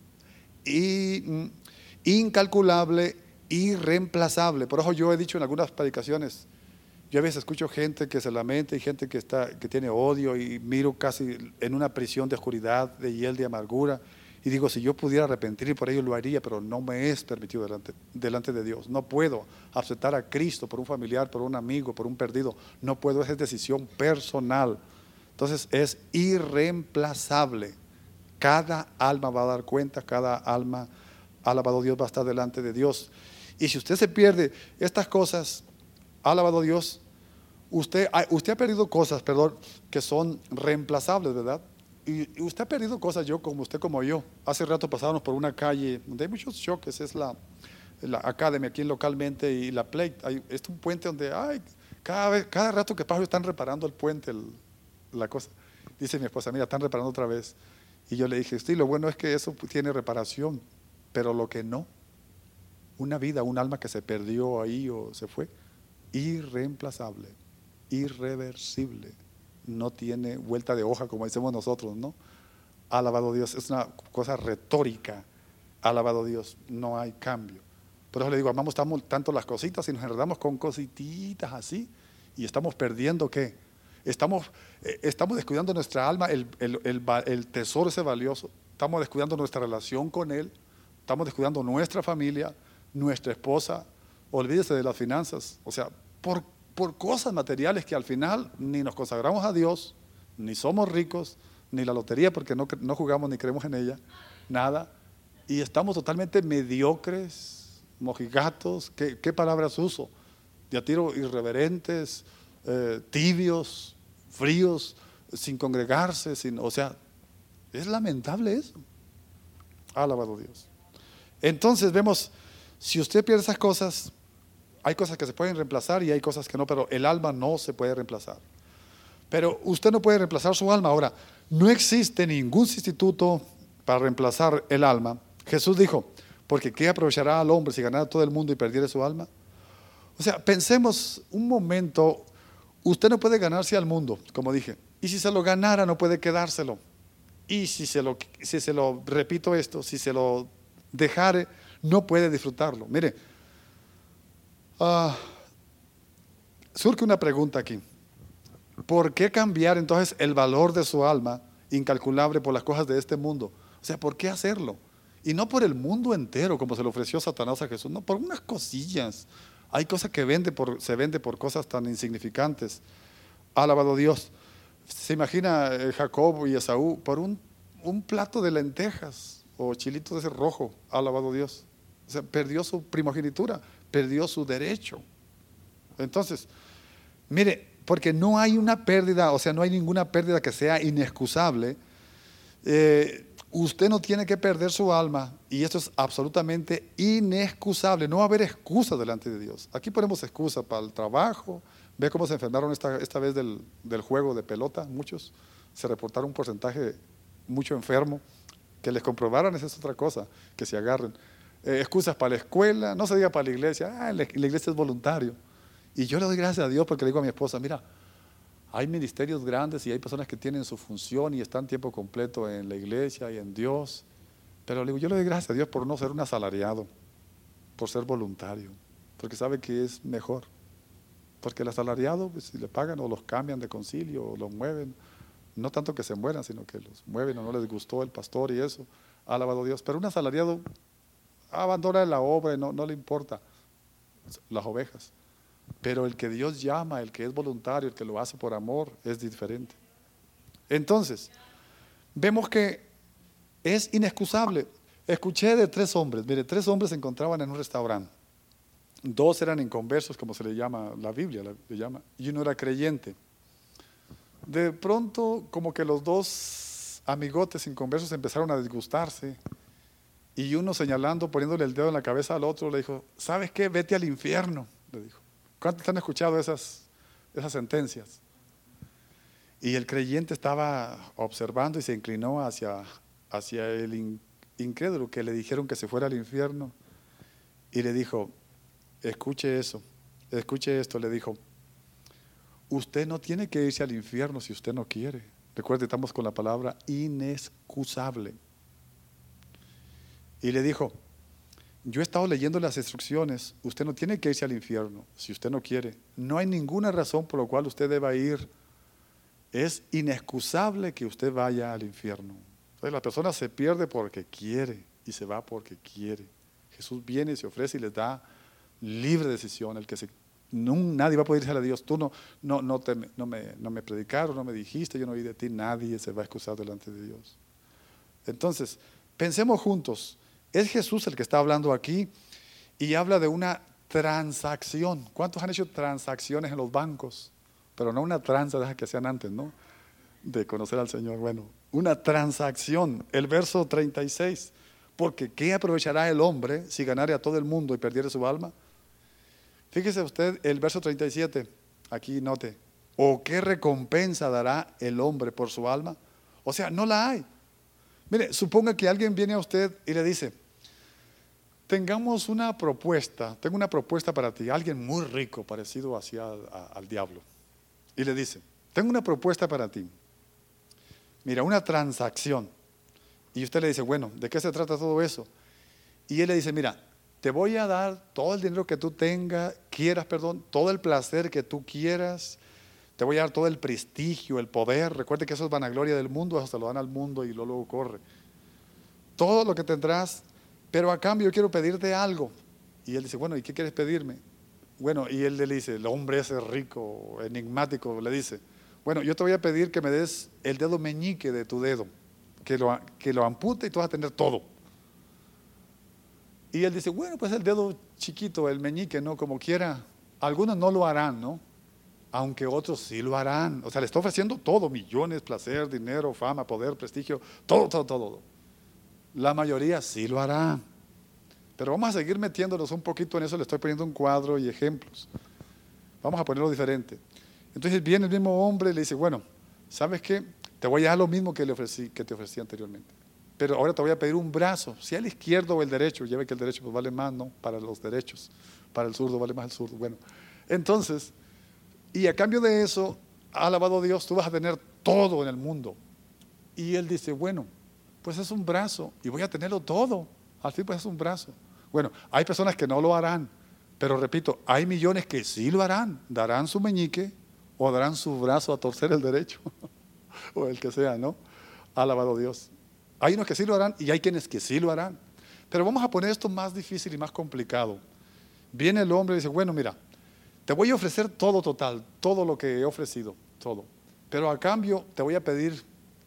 incalculable, irreemplazable. Por eso yo he dicho en algunas predicaciones, yo a veces escucho gente que se lamenta y gente que tiene odio, y miro casi en una prisión de oscuridad, de hiel, de amargura, y digo, si yo pudiera arrepentir por ello lo haría, pero no me es permitido delante de Dios. No puedo aceptar a Cristo por un familiar, por un amigo, por un perdido. No puedo, es decisión personal. Entonces es irreemplazable. Cada alma va a dar cuenta, cada alma, alabado Dios, va a estar delante de Dios. Y si usted se pierde estas cosas, alabado Dios, usted ha perdido cosas, perdón, que son reemplazables, ¿verdad? Y usted ha perdido cosas, usted como yo. Hace rato pasábamos por una calle donde hay muchos choques, es la Academy aquí localmente, y la Plate. Es un puente donde cada rato que paso están reparando el puente, la cosa. Dice mi esposa, mira, están reparando otra vez. Y yo le dije, sí, lo bueno es que eso tiene reparación, pero lo que no, una vida, un alma que se perdió ahí o se fue, irreemplazable, irreversible, no tiene vuelta de hoja como decimos nosotros, ¿no? Alabado Dios, es una cosa retórica, alabado Dios, no hay cambio. Por eso le digo, amamos tanto las cositas y nos enredamos con cosititas así, y estamos perdiendo ¿qué? Estamos descuidando nuestra alma, el tesoro ese valioso. Estamos descuidando nuestra relación con Él. Estamos descuidando nuestra familia, nuestra esposa. Olvídese de las finanzas. O sea, por cosas materiales que al final ni nos consagramos a Dios, ni somos ricos, ni la lotería porque no jugamos ni creemos en ella, nada. Y estamos totalmente mediocres, mojigatos. ¿Qué palabras uso? De a tiro irreverentes, tibios, fríos, sin congregarse, o sea, es lamentable eso. Alabado Dios. Entonces vemos, si usted pierde esas cosas, hay cosas que se pueden reemplazar y hay cosas que no, pero el alma no se puede reemplazar. Pero usted no puede reemplazar su alma. Ahora, no existe ningún sustituto para reemplazar el alma. Jesús dijo, porque ¿qué aprovechará al hombre si ganara todo el mundo y perdiera su alma? O sea, pensemos un momento. Usted no puede ganarse al mundo, como dije. Y si se lo ganara, no puede quedárselo. Y si se lo repito esto, si se lo dejare, no puede disfrutarlo. Mire, surge una pregunta aquí. ¿Por qué cambiar entonces el valor de su alma incalculable por las cosas de este mundo? O sea, ¿por qué hacerlo? Y no por el mundo entero, como se le ofreció Satanás a Jesús, no, por unas cosillas. Hay cosas que se vende por cosas tan insignificantes. Alabado Dios. Se imagina Jacob y Esaú por un plato de lentejas o chilitos de ese rojo. Alabado Dios. O sea, perdió su primogenitura, perdió su derecho. Entonces, mire, porque no hay una pérdida, o sea, no hay ninguna pérdida que sea inexcusable. Usted no tiene que perder su alma, y esto es absolutamente inexcusable. No va a haber excusa delante de Dios. Aquí ponemos excusa para el trabajo. Ve cómo se enfermaron esta vez del juego de pelota. Muchos se reportaron un porcentaje mucho enfermo. Que les comprobaran, esa es otra cosa, que se agarren. Excusas para la escuela, no se diga para la iglesia. La iglesia es voluntario. Y yo le doy gracias a Dios porque le digo a mi esposa, mira, hay ministerios grandes y hay personas que tienen su función y están tiempo completo en la iglesia y en Dios. Pero le digo, yo le doy gracias a Dios por no ser un asalariado, por ser voluntario, porque sabe que es mejor. Porque el asalariado, pues, si le pagan o los cambian de concilio o los mueven, no tanto que se mueran, sino que los mueven o no les gustó el pastor y eso, alabado Dios. Pero un asalariado abandona la obra y no le importa. las ovejas. Pero el que Dios llama, el que es voluntario, el que lo hace por amor, es diferente. Entonces, vemos que es inexcusable. Escuché de 3 hombres. Mire, 3 hombres se encontraban en un restaurante. 2 eran inconversos, como se le llama la Biblia, le llama, y uno era creyente. De pronto, como que los 2 amigotes inconversos empezaron a disgustarse, y uno señalando, poniéndole el dedo en la cabeza al otro, le dijo: ¿sabes qué? Vete al infierno, le dijo. ¿Cuántos han escuchado esas sentencias? Y el creyente estaba observando y se inclinó hacia el incrédulo, que le dijeron que se fuera al infierno, y le dijo: escuche eso, escuche esto, le dijo: usted no tiene que irse al infierno si usted no quiere. Recuerde, estamos con la palabra inexcusable. Y le dijo: yo he estado leyendo las instrucciones, usted no tiene que irse al infierno si usted no quiere. No hay ninguna razón por la cual usted deba ir. Es inexcusable que usted vaya al infierno. Entonces, la persona se pierde porque quiere y se va porque quiere. Jesús viene y se ofrece y les da libre decisión. Nadie va a poder irse a Dios. Tú no me predicaron, no me dijiste, yo no oí de ti. Nadie se va a excusar delante de Dios. Entonces, pensemos juntos. Es Jesús el que está hablando aquí y habla de una transacción. ¿Cuántos han hecho transacciones en los bancos? Pero no una tranza de las que hacían antes, ¿no? De conocer al Señor. Bueno, una transacción. El verso 36. Porque ¿qué aprovechará el hombre si ganare a todo el mundo y perdiere su alma? Fíjese usted el verso 37. Aquí note. ¿O qué recompensa dará el hombre por su alma? O sea, no la hay. Mire, suponga que alguien viene a usted y le dice: tengamos una propuesta, tengo una propuesta para ti. Alguien muy rico, parecido al diablo. Y le dice: tengo una propuesta para ti. Mira, una transacción. Y usted le dice: bueno, ¿de qué se trata todo eso? Y él le dice: mira, te voy a dar todo el dinero que tú quieras, todo el placer que tú quieras. Te voy a dar todo el prestigio, el poder. Recuerde que eso es vanagloria del mundo, eso se lo dan al mundo y luego corre. Todo lo que tendrás, pero a cambio yo quiero pedirte algo. Y él dice: bueno, ¿y qué quieres pedirme? Bueno, y él le dice, el hombre ese rico, enigmático, le dice: bueno, yo te voy a pedir que me des el dedo meñique de tu dedo, que lo ampute y tú vas a tener todo. Y él dice: bueno, pues el dedo chiquito, el meñique, ¿no? Como quiera. Algunos no lo harán, ¿no? Aunque otros sí lo harán. O sea, le está ofreciendo todo: millones, placer, dinero, fama, poder, prestigio, todo. La mayoría sí lo hará. Pero vamos a seguir metiéndonos un poquito en eso. Le estoy poniendo un cuadro y ejemplos. Vamos a ponerlo diferente. Entonces viene el mismo hombre y le dice: bueno, ¿sabes qué? Te voy a dar lo mismo que te ofrecí anteriormente. Pero ahora te voy a pedir un brazo, sea el izquierdo o el derecho. Ya ve que el derecho pues vale más, ¿no? Para los derechos. Para el zurdo vale más el zurdo. Bueno, entonces, y a cambio de eso, alabado Dios, tú vas a tener todo en el mundo. Y él dice: bueno, pues es un brazo y voy a tenerlo todo. Al fin pues es un brazo. Bueno, hay personas que no lo harán, pero repito, hay millones que sí lo harán. Darán su meñique o darán su brazo a torcer el derecho o el que sea, ¿no? Alabado Dios. Hay unos que sí lo harán y hay quienes que sí lo harán. Pero vamos a poner esto más difícil y más complicado. Viene el hombre y dice: bueno, mira, te voy a ofrecer todo total, todo lo que he ofrecido, todo. Pero a cambio te voy a pedir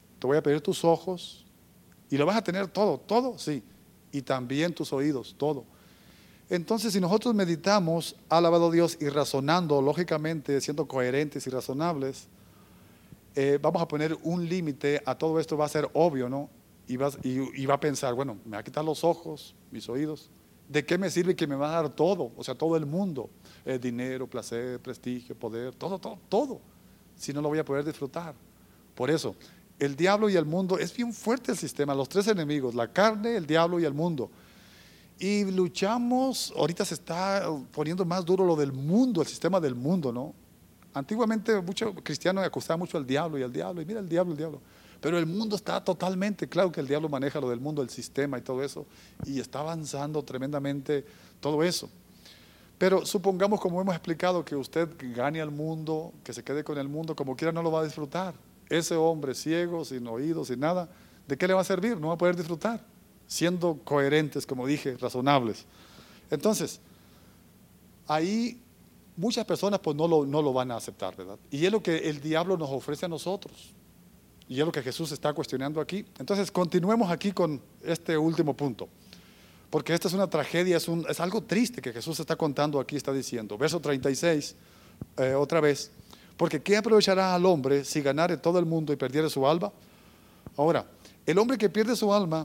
tus ojos y lo vas a tener todo, sí. Y también tus oídos, todo. Entonces, si nosotros meditamos, alabado Dios, y razonando lógicamente, siendo coherentes y razonables, vamos a poner un límite a todo esto. Va a ser obvio, ¿no? Y va a pensar: bueno, me va a quitar los ojos, mis oídos. ¿De qué me sirve que me va a dar todo? O sea, todo el mundo. Dinero, placer, prestigio, poder, todo. Si no lo voy a poder disfrutar. Por eso, el diablo y el mundo, es bien fuerte el sistema. Los 3 enemigos: la carne, el diablo y el mundo. Y luchamos, ahorita se está poniendo más duro lo del mundo, el sistema del mundo, ¿no? Antiguamente muchos cristianos acusaban mucho al diablo, y mira el diablo. Pero el mundo está totalmente, claro que el diablo maneja lo del mundo, el sistema y todo eso, y está avanzando tremendamente todo eso. Pero supongamos, como hemos explicado, que usted gane al mundo, que se quede con el mundo, como quiera no lo va a disfrutar. Ese hombre ciego, sin oídos, sin nada, ¿de qué le va a servir? No va a poder disfrutar, siendo coherentes, como dije, razonables. Entonces, ahí muchas personas pues no lo van a aceptar, ¿verdad? Y es lo que el diablo nos ofrece a nosotros. Y es lo que Jesús está cuestionando aquí. Entonces, continuemos aquí con este último punto. Porque esta es una tragedia, es algo triste que Jesús está contando aquí, está diciendo. Verso 36, otra vez. Porque ¿qué aprovechará al hombre si ganare todo el mundo y perdiere su alma? Ahora, el hombre que pierde su alma,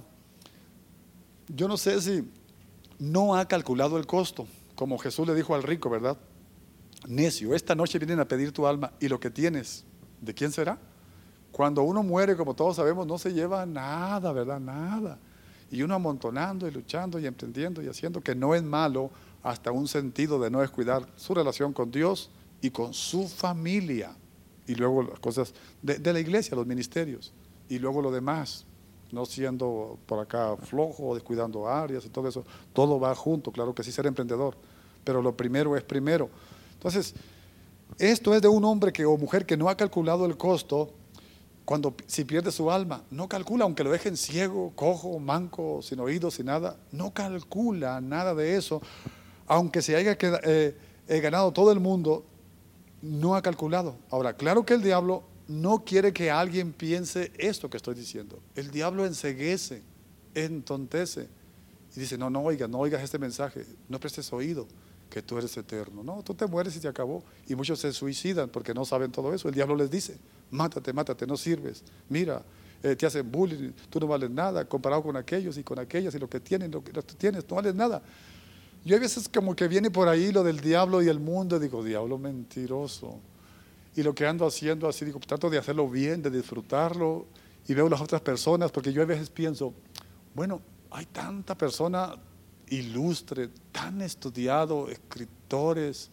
yo no sé si no ha calculado el costo. Como Jesús le dijo al rico, ¿verdad? Necio, esta noche vienen a pedir tu alma y lo que tienes, ¿de quién será? Cuando uno muere, como todos sabemos, no se lleva nada, ¿verdad? Nada. Y uno amontonando y luchando y emprendiendo y haciendo, que no es malo, hasta un sentido de no descuidar su relación con Dios y con su familia. Y luego las cosas de la iglesia, los ministerios. Y luego lo demás, no siendo por acá flojo, descuidando áreas y todo eso. Todo va junto, claro que sí, ser emprendedor. Pero lo primero es primero. Entonces, esto es de un hombre o mujer que no ha calculado el costo. Si pierde su alma, no calcula, aunque lo dejen ciego, cojo, manco, sin oídos, sin nada, no calcula nada de eso, aunque se haya ganado todo el mundo, no ha calculado. Ahora, claro que el diablo no quiere que alguien piense esto que estoy diciendo. El diablo enceguece, entontece y dice, no oigas este mensaje, no prestes oído, que tú eres eterno. No, tú te mueres y se acabó. Y muchos se suicidan porque no saben todo eso. El diablo les dice, mátate, no sirves. Mira, te hacen bullying, tú no vales nada comparado con aquellos y con aquellas y lo que tienen, lo que tú tienes, no vales nada. Yo a veces como que viene por ahí lo del diablo y el mundo, digo, diablo mentiroso. Y lo que ando haciendo así, digo, trato de hacerlo bien, de disfrutarlo, y veo las otras personas, porque yo a veces pienso, bueno, hay tanta persona ilustre, tan estudiado, escritores,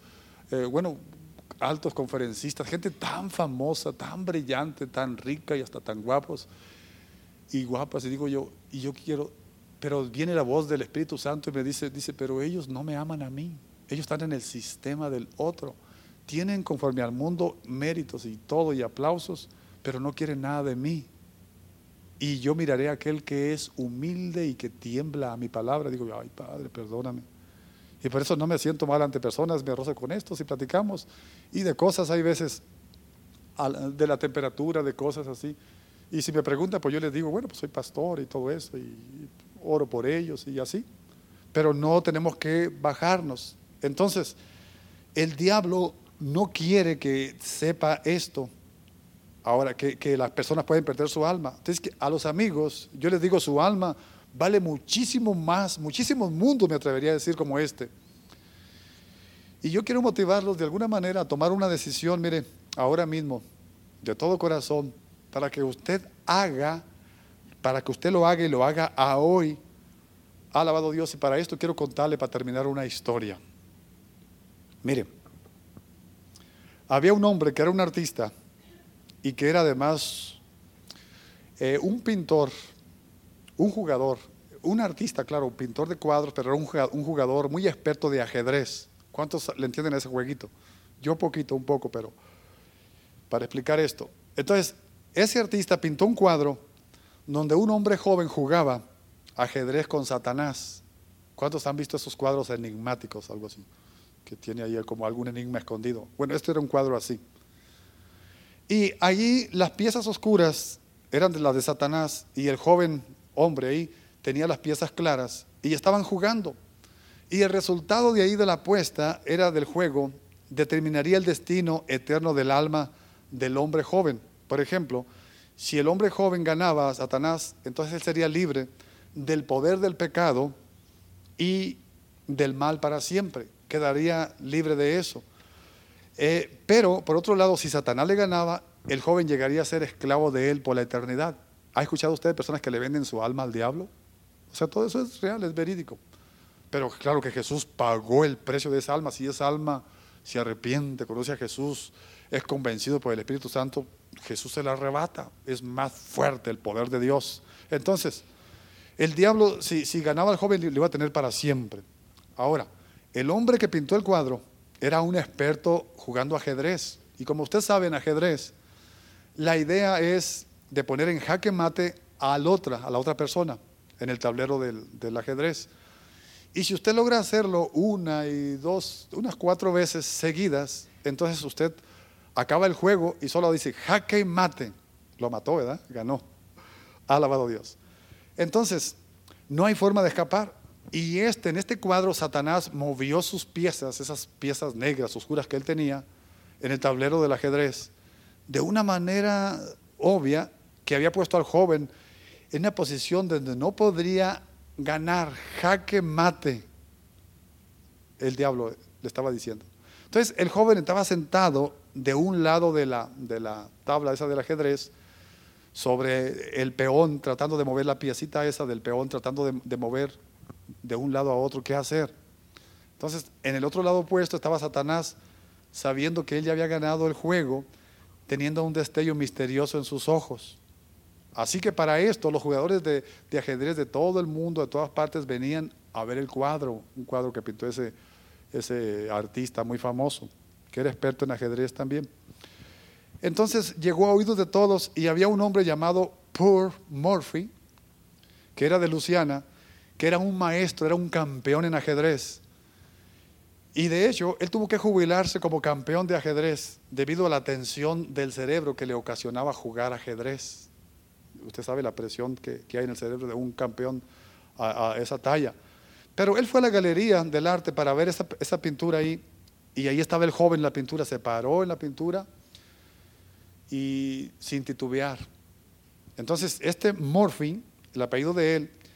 altos conferencistas, gente tan famosa, tan brillante, tan rica y hasta tan guapos y guapas, y digo yo quiero, pero viene la voz del Espíritu Santo y me dice, pero ellos no me aman a mí, ellos están en el sistema del otro, tienen conforme al mundo méritos y todo y aplausos, pero no quieren nada de mí. Y yo miraré a aquel que es humilde y que tiembla a mi palabra. Digo, ay Padre, perdóname. Y por eso no me siento mal ante personas, me rozo con estos y platicamos. Y de cosas hay veces, de la temperatura, de cosas así. Y si me preguntan, pues yo les digo, bueno, pues soy pastor y todo eso, y oro por ellos y así. Pero no tenemos que bajarnos. Entonces, el diablo no quiere que sepa esto. Ahora, que las personas pueden perder su alma. Entonces, que a los amigos, yo les digo, su alma vale muchísimo más, muchísimos mundos, me atrevería a decir, como este. Y yo quiero motivarlos de alguna manera a tomar una decisión, mire, ahora mismo, de todo corazón, para que usted lo haga y lo haga a hoy. Alabado Dios. Y para esto quiero contarle, para terminar, una historia. Mire, había un hombre que era un artista y que era además un pintor, un jugador, un artista, claro, un pintor de cuadros, pero era un jugador muy experto de ajedrez. ¿Cuántos le entienden a ese jueguito? Yo un poco, pero para explicar esto. Entonces, ese artista pintó un cuadro donde un hombre joven jugaba ajedrez con Satanás. ¿Cuántos han visto esos cuadros enigmáticos, algo así? Que tiene ahí como algún enigma escondido. Bueno, este era un cuadro así. Y allí las piezas oscuras eran de las de Satanás y el joven hombre ahí tenía las piezas claras y estaban jugando. Y el resultado de ahí de la apuesta del juego determinaría el destino eterno del alma del hombre joven. Por ejemplo, si el hombre joven ganaba a Satanás, entonces él sería libre del poder del pecado y del mal para siempre. Quedaría libre de eso. Pero, por otro lado, si Satanás le ganaba, el joven llegaría a ser esclavo de él por la eternidad. ¿Ha escuchado usted de personas que le venden su alma al diablo? O sea, todo eso es real, es verídico. Pero claro que Jesús pagó el precio de esa alma. Si esa alma se arrepiente, conoce a Jesús, es convencido por el Espíritu Santo, Jesús se la arrebata. Es más fuerte el poder de Dios. Entonces, el diablo, si ganaba al joven, le iba a tener para siempre. Ahora, el hombre que pintó el cuadro era un experto jugando ajedrez. Y como usted sabe, en ajedrez, la idea es de poner en jaque mate a la otra persona en el tablero del ajedrez. Y si usted logra hacerlo una y dos, unas 4 veces seguidas, entonces usted acaba el juego y solo dice jaque mate. Lo mató, ¿verdad? Ganó. Alabado Dios. Entonces, no hay forma de escapar. Y en este cuadro, Satanás movió sus piezas, esas piezas negras, oscuras que él tenía, en el tablero del ajedrez, de una manera obvia, que había puesto al joven en una posición donde no podría ganar, jaque mate. El diablo le estaba diciendo. Entonces, el joven estaba sentado de un lado de la tabla esa del ajedrez, sobre el peón, tratando de mover la piecita esa del peón, tratando de mover de un lado a otro, ¿qué hacer? Entonces, en el otro lado opuesto estaba Satanás, sabiendo que él ya había ganado el juego, teniendo un destello misterioso en sus ojos. Así que para esto, los jugadores de ajedrez de todo el mundo, de todas partes, venían a ver el cuadro, un cuadro que pintó ese artista muy famoso, que era experto en ajedrez también. Entonces llegó a oídos de todos y había un hombre llamado Poor Murphy, que era de Luisiana, que era un maestro, era un campeón en ajedrez. Y de hecho, él tuvo que jubilarse como campeón de ajedrez debido a la tensión del cerebro que le ocasionaba jugar ajedrez. Usted sabe la presión que hay en el cerebro de un campeón a esa talla. Pero él fue a la galería del arte para ver esa pintura ahí, y ahí estaba el joven en la pintura, se paró en la pintura y sin titubear. Entonces este Murphy, el apellido de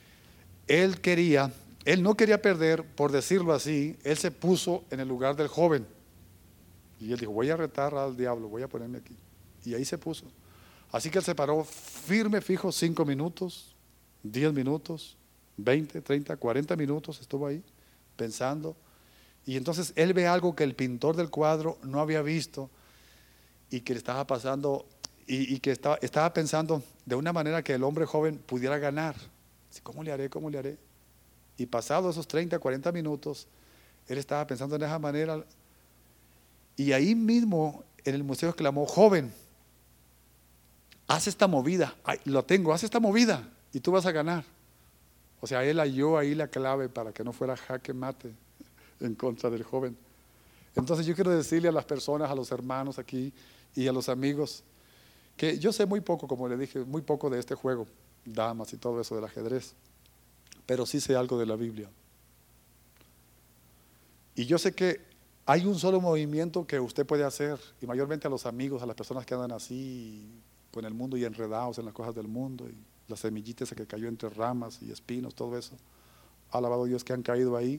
él no quería perder, por decirlo así. Él se puso en el lugar del joven y él dijo, voy a retar al diablo, voy a ponerme aquí. Y ahí se puso. Así que él se paró firme, fijo, 5 minutos, 10 minutos, 20, 30, 40 minutos estuvo ahí pensando. Y entonces él ve algo que el pintor del cuadro no había visto y que le estaba pasando, y que estaba pensando de una manera que el hombre joven pudiera ganar. ¿Cómo le haré? ¿Cómo le haré? Y pasado esos 30, 40 minutos, él estaba pensando en esa manera. Y ahí mismo en el museo exclamó, joven, haz esta movida. Ay, lo tengo, haz esta movida y tú vas a ganar. O sea, él halló ahí la clave para que no fuera jaque mate en contra del joven. Entonces yo quiero decirle a las personas, a los hermanos aquí y a los amigos, que yo sé muy poco, como le dije, muy poco de este juego, damas y todo eso del ajedrez, pero sí sé algo de la Biblia. Y yo sé que hay un solo movimiento que usted puede hacer, y mayormente a los amigos, a las personas que andan así pues, en el mundo y enredados en las cosas del mundo, y las semillitas que cayó entre ramas y espinos, todo eso, alabado Dios, que han caído ahí.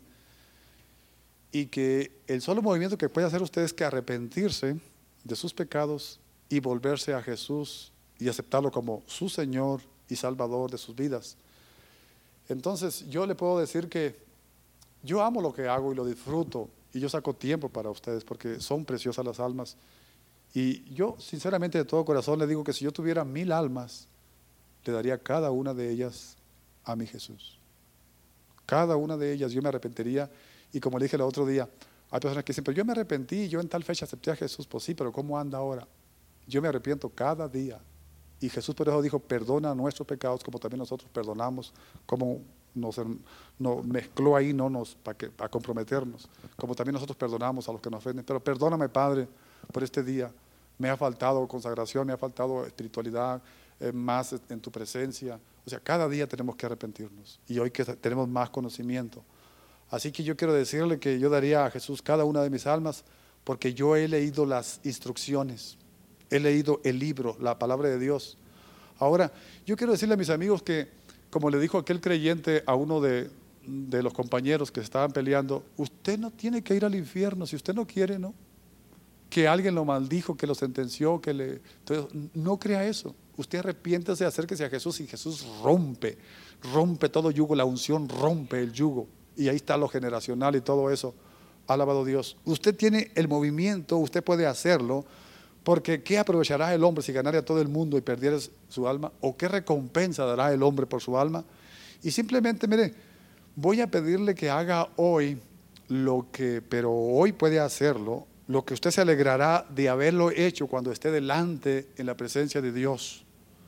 Y que el solo movimiento que puede hacer usted es que arrepentirse de sus pecados y volverse a Jesús y aceptarlo como su Señor y Salvador de sus vidas. Entonces yo le puedo decir que yo amo lo que hago y lo disfruto, y yo saco tiempo para ustedes porque son preciosas las almas. Y yo sinceramente de todo corazón le digo que si yo tuviera 1000 almas, le daría cada una de ellas a mi Jesús. Cada una de ellas yo me arrepentiría. Y como le dije el otro día, hay personas que dicen, pero yo me arrepentí, yo en tal fecha acepté a Jesús. Pues sí, pero ¿cómo anda ahora? Yo me arrepiento cada día. Y Jesús por eso dijo, perdona nuestros pecados como también nosotros perdonamos. Como nos mezcló ahí, para comprometernos. Como también nosotros perdonamos a los que nos ofenden. Pero perdóname, Padre, por este día. Me ha faltado consagración, me ha faltado espiritualidad, más en tu presencia. O sea, cada día tenemos que arrepentirnos. Y hoy que tenemos más conocimiento. Así que yo quiero decirle que yo daría a Jesús cada una de mis almas, porque yo he leído las instrucciones, he leído el libro, la palabra de Dios. Ahora, yo quiero decirle a mis amigos que, como le dijo aquel creyente a uno de los compañeros que estaban peleando, usted no tiene que ir al infierno, si usted no quiere, ¿no? Que alguien lo maldijo, que lo sentenció, entonces, no crea eso. Usted arrepiéntase, acérquese a Jesús y Jesús rompe todo yugo, la unción rompe el yugo. Y ahí está lo generacional y todo eso. Alabado Dios. Usted tiene el movimiento, usted puede hacerlo, porque ¿qué aprovechará el hombre si ganara a todo el mundo y perdiera su alma? ¿O qué recompensa dará el hombre por su alma? Y simplemente, mire, voy a pedirle que haga hoy pero hoy puede hacerlo, lo que usted se alegrará de haberlo hecho cuando esté delante en la presencia de Dios.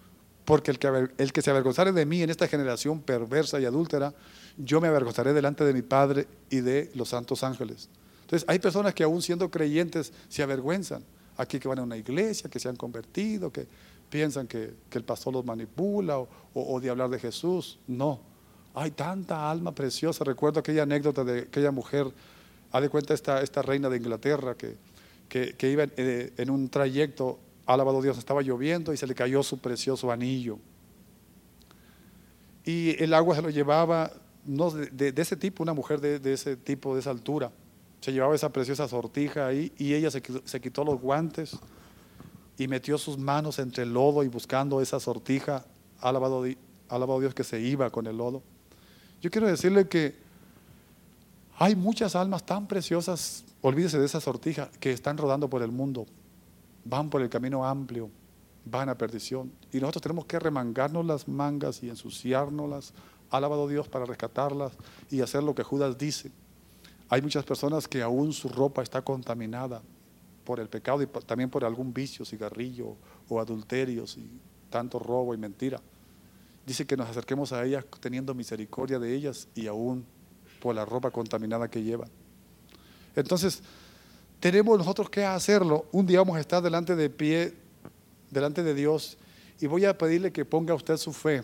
Porque el que se avergonzare de mí en esta generación perversa y adúltera, yo me avergonzaré delante de mi Padre y de los santos ángeles. Entonces hay personas que aún siendo creyentes se avergüenzan. Aquí que van a una iglesia, que se han convertido, que piensan que el pastor los manipula o de hablar de Jesús. No, hay tanta alma preciosa. Recuerdo aquella anécdota de aquella mujer, haz de cuenta esta reina de Inglaterra que iba en un trayecto, alabado Dios, estaba lloviendo y se le cayó su precioso anillo. Y el agua se lo llevaba, no, de ese tipo, una mujer de ese tipo, de esa altura. Se llevaba esa preciosa sortija ahí y ella se quitó los guantes y metió sus manos entre el lodo y buscando esa sortija, alabado Dios, que se iba con el lodo. Yo quiero decirle que hay muchas almas tan preciosas, olvídese de esa sortija, que están rodando por el mundo, van por el camino amplio, van a perdición. Y nosotros tenemos que remangarnos las mangas y ensuciárnoslas, alabado Dios, para rescatarlas y hacer lo que Judas dice. Hay muchas personas que aún su ropa está contaminada por el pecado y también por algún vicio, cigarrillo o adulterios y tanto robo y mentira. Dice que nos acerquemos a ellas teniendo misericordia de ellas y aún por la ropa contaminada que llevan. Entonces, tenemos nosotros que hacerlo. Un día vamos a estar delante de Dios y voy a pedirle que ponga usted su fe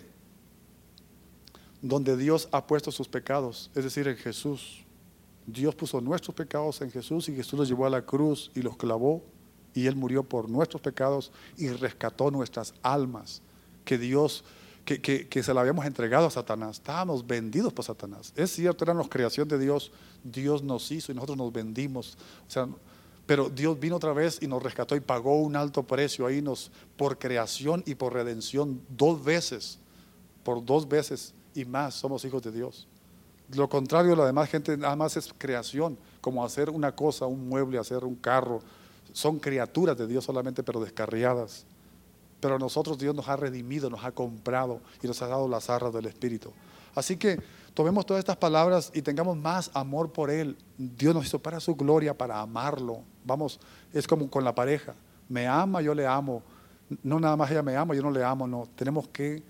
donde Dios ha puesto sus pecados, es decir, en Jesús. Dios puso nuestros pecados en Jesús y Jesús los llevó a la cruz y los clavó y Él murió por nuestros pecados y rescató nuestras almas que Dios, que se la habíamos entregado a Satanás. Estábamos vendidos por Satanás. Es cierto, éramos creación de Dios, Dios nos hizo y nosotros nos vendimos. O sea, pero Dios vino otra vez y nos rescató y pagó un alto precio ahí por creación y por redención 2 veces, por 2 veces y más somos hijos de Dios. Lo contrario, la demás gente nada más es creación, como hacer una cosa, un mueble, hacer un carro. Son criaturas de Dios solamente, pero descarriadas. Pero a nosotros Dios nos ha redimido, nos ha comprado y nos ha dado las arras del Espíritu. Así que tomemos todas estas palabras y tengamos más amor por Él. Dios nos hizo para su gloria, para amarlo. Vamos, es como con la pareja. Me ama, yo le amo. No nada más ella me ama, yo no le amo. No, tenemos que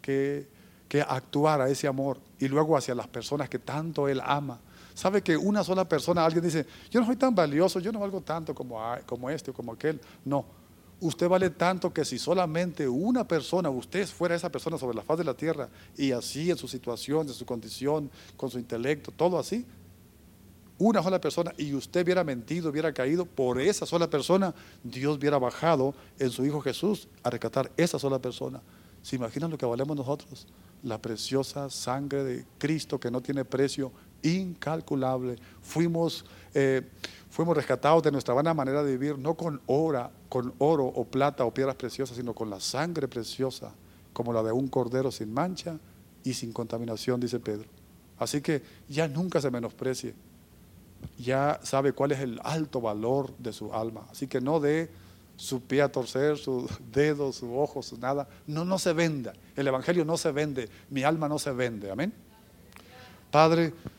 actuar a ese amor y luego hacia las personas que tanto Él ama. Sabe que una sola persona, alguien dice, yo no soy tan valioso, yo no valgo tanto como este o como aquel. No, usted vale tanto que si solamente una persona, usted fuera esa persona sobre la faz de la tierra y así en su situación, en su condición, con su intelecto, todo así, una sola persona y usted hubiera mentido, hubiera caído, por esa sola persona Dios hubiera bajado en su Hijo Jesús a rescatar esa sola persona. ¿Se imaginan lo que valemos nosotros? La preciosa sangre de Cristo que no tiene precio, incalculable. Fuimos rescatados de nuestra vana manera de vivir, no con oro o plata o piedras preciosas, sino con la sangre preciosa, como la de un cordero sin mancha y sin contaminación, dice Pedro. Así que ya nunca se menosprecie. Ya sabe cuál es el alto valor de su alma. Así que no dé su pie a torcer, su dedo, su ojo, su nada. No se venda. El evangelio no se vende. Mi alma no se vende. Amén. Padre,